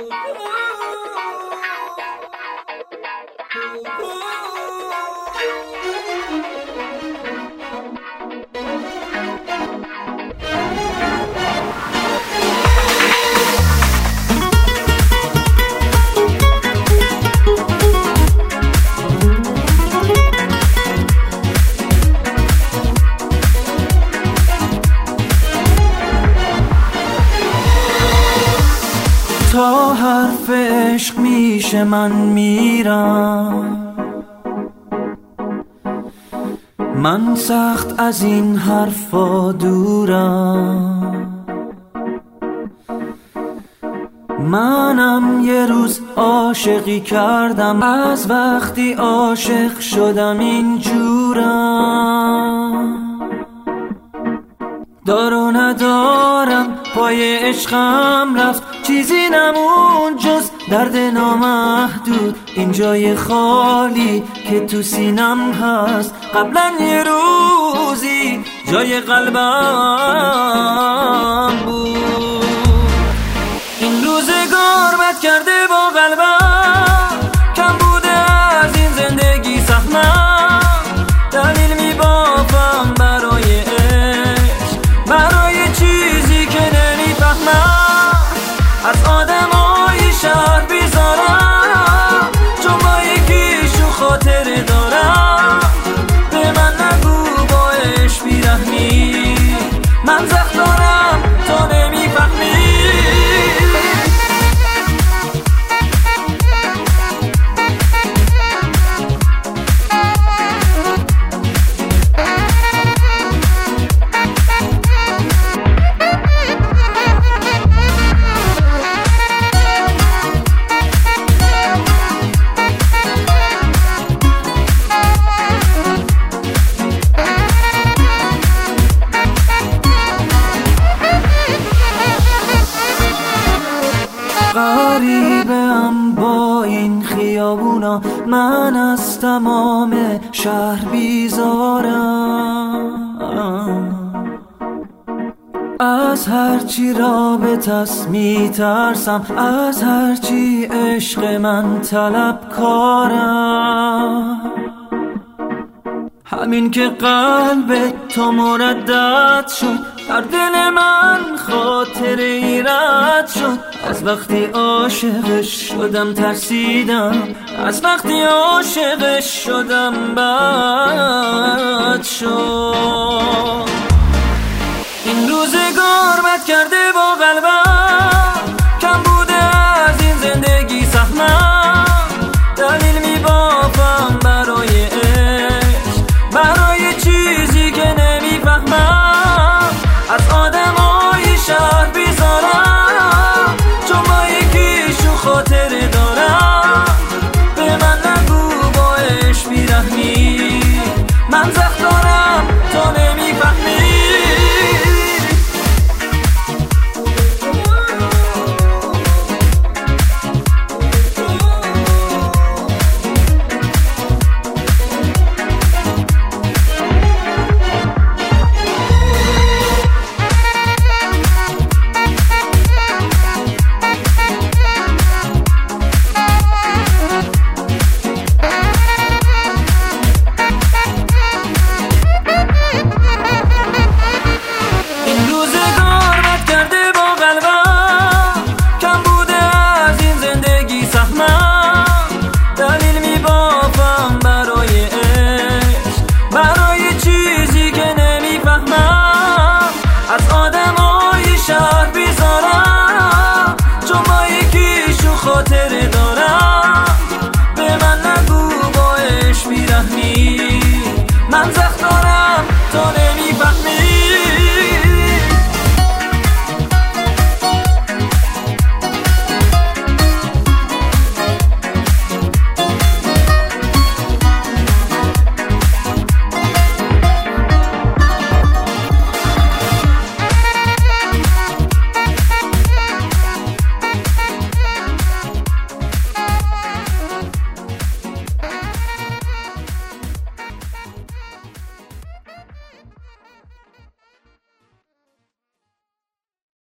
تا حرف عشق میشه من میرم، من سخت از این حرفا دورم. منم یه روز عاشقی کردم، از وقتی عاشق شدم اینجورم. دار و ندارم پای عشقم رفت، چیزی نمون جز درد نامحدود. این جای خالی که تو سینم هست، قبلا یه روزی جای قلبم بود. این روزگار بد کرده با قلبم، کم بوده از این زندگی سهمم. دلیل میبافم برای عشق، برای چیزی که نمیفهمم. از آدمای شهر بیزارم، چون با یکیشون خاطره دارم. به من نگو با عشق بیرحمی، من زخم دارم تو نمیفهمی. غریبم با این خیابونا، من از تمام شهر بیزارم. از هرچی رابطه‌ست میترسم، از هرچی عشق من طلبکارم. همین که قلب تو مردد شد، در دل من خاطره ای رد شد. از وقتی عاشقش شدم ترسیدم، از وقتی عاشقش شدم بد شد. این روزگار بد کرده